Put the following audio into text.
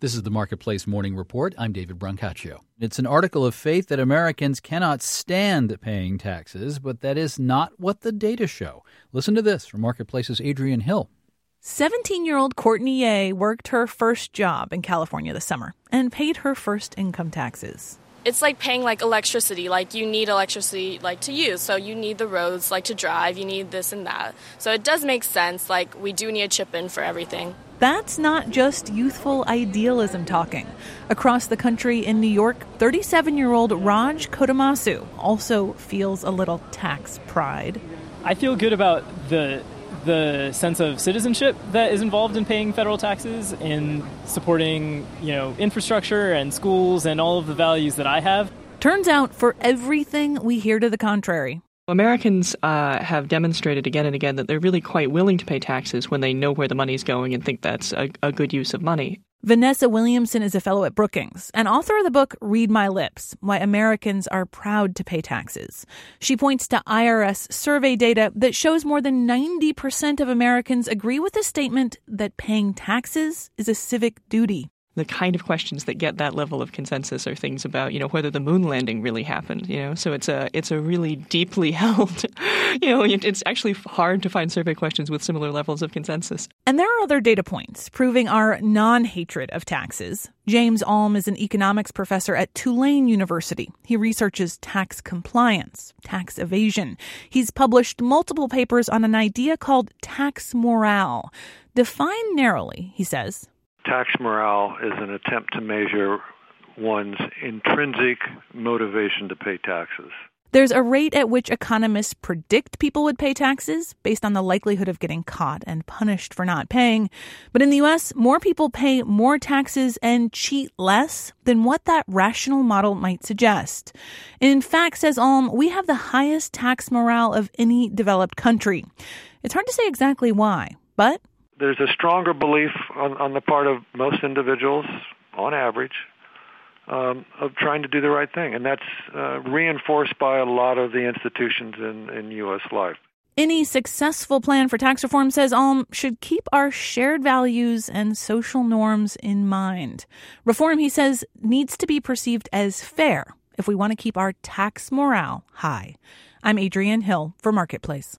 This is the Marketplace Morning Report. I'm David Brancaccio. It's an article of faith that Americans cannot stand paying taxes, but that is not what the data show. Listen to this from Marketplace's Adrian Hill. 17-year-old Courtney Ye worked her first job in California this summer and paid her first income taxes. It's like paying electricity. You need electricity to use. So you need the roads to drive. You need this and that. So it does make sense. We do need a chip in for everything. That's not just youthful idealism talking. Across the country in New York, 37-year-old Raj Kodamasu also feels a little tax pride. I feel good about the sense of citizenship that is involved in paying federal taxes, in supporting, infrastructure and schools and all of the values that I have. Turns out, for everything we hear to the contrary. Americans have demonstrated again and again that they're really quite willing to pay taxes when they know where the money's going and think that's a good use of money. Vanessa Williamson is a fellow at Brookings and author of the book Read My Lips, Why Americans Are Proud to Pay Taxes. She points to IRS survey data that shows more than 90% of Americans agree with the statement that paying taxes is a civic duty. The kind of questions that get that level of consensus are things about, whether the moon landing really happened, So it's a really deeply held, it's actually hard to find survey questions with similar levels of consensus. And there are other data points proving our non-hatred of taxes. James Alm is an economics professor at Tulane University. He researches tax compliance, tax evasion. He's published multiple papers on an idea called tax morale. Defined narrowly, he says, tax morale is an attempt to measure one's intrinsic motivation to pay taxes. There's a rate at which economists predict people would pay taxes based on the likelihood of getting caught and punished for not paying. But in the U.S., more people pay more taxes and cheat less than what that rational model might suggest. In fact, says Alm, we have the highest tax morale of any developed country. It's hard to say exactly why, but there's a stronger belief on the part of most individuals, on average, of trying to do the right thing. And that's reinforced by a lot of the institutions in U.S. life. Any successful plan for tax reform, says Alm, should keep our shared values and social norms in mind. Reform, he says, needs to be perceived as fair if we want to keep our tax morale high. I'm Adrienne Hill for Marketplace.